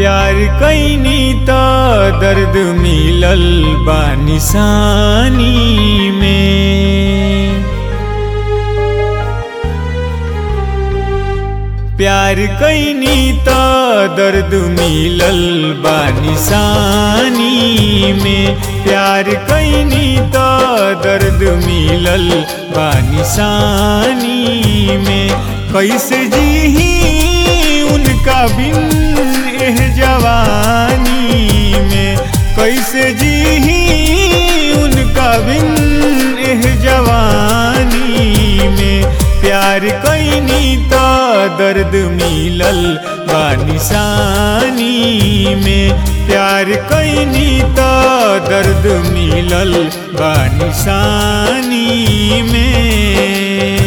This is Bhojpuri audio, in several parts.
प्यार कैनी त दर्द मिलल बा निशानी में। प्यार कैनी त दर्द मिलल बा निशानी में। प्यार कैनी त दर्द मिलल बा निशानी में। कैसे जीही उनका बिन एह जवानी में। कैसे जीही उनका बिन एह जवानी में। प्यार कैनी त दर्द मिलल बा निशानी में। प्यार कैनी त दर्द मिलल बा निशानी में।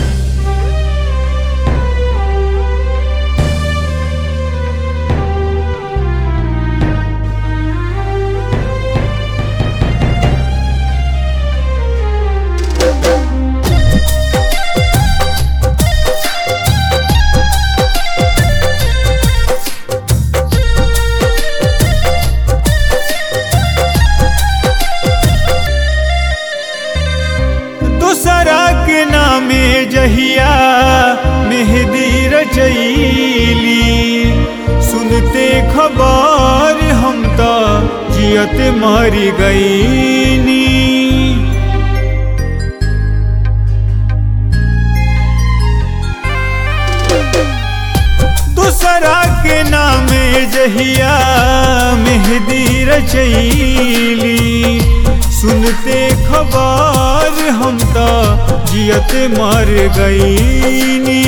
दूसरा के नामे जहिया मेहंदी रचैली। सुनते खबर हम तो जियत मर गईनी। दूसरा के नामे जहिया मेहंदी रचैली। सुनते खबर हम तो जियत मर गईनी।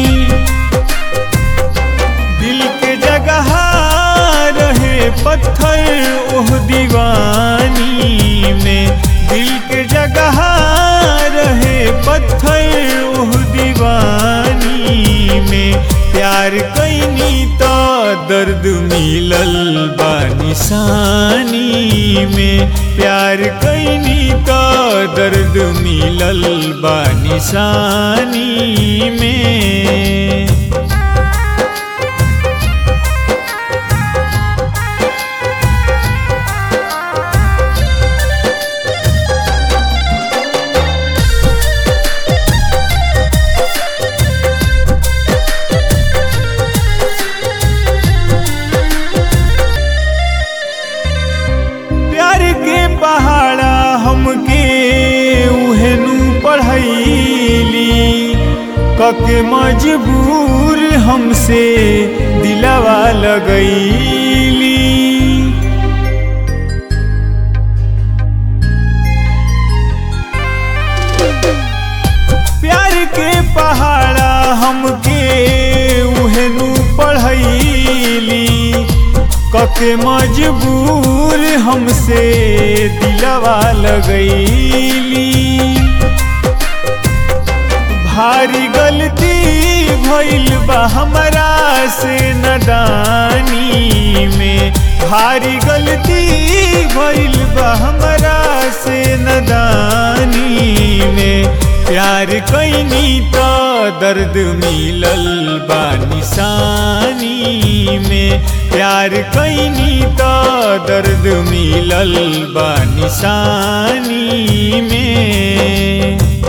दिल के जगह रहे पत्थर ओह दीवानी में। दिल के जगह रहे पत्थर ओह दीवानी में। प्यार कैनी त दर्द मिलल बा निशानी में। प्यार कैनी त दर्द मिलल बा निशानी में। पहाड़ा हमके उहेनु पढ़ैली। कके मजबूर हमसे दिलवा लगैली। प्यार के पहाड़ा हमके उहेनु पढ़ैली। कके मजबूर हमसे दिलवा लगैली। भारी गलती भइल बा हमरा से नदानी में। भारी गलती भइल बा हमरा से नदानी में। प्यार कैनी त दर्द मिलल बा निशानी में। प्यार कैनी त दर्द मिलल बा निशानी में।